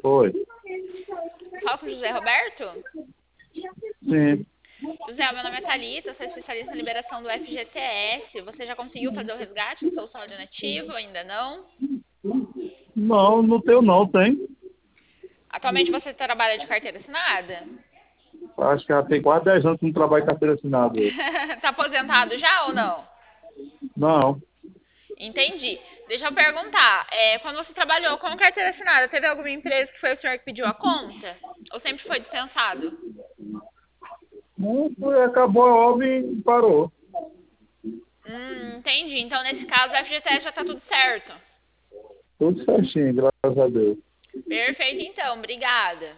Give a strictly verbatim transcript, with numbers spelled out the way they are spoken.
Foi. Fala com o José Roberto? Sim. José, meu nome é Thalita, sou especialista em liberação do F G T S. Você já conseguiu fazer o resgate do seu salário nativo? Ainda não? Não, não tenho não, tem. Atualmente você trabalha de carteira assinada? Acho que já tem quase dez anos que não trabalho em carteira assinada. Tá aposentado já ou não? Não. Entendi. Deixa eu perguntar, é, quando você trabalhou com carteira assinada, teve alguma empresa que foi o senhor que pediu a conta? Ou sempre foi dispensado? Não foi, acabou a obra e parou. Hum, entendi. Então, nesse caso, o F G T S já tá tudo certo. Tudo certinho, graças a Deus. Perfeito, então. Obrigada.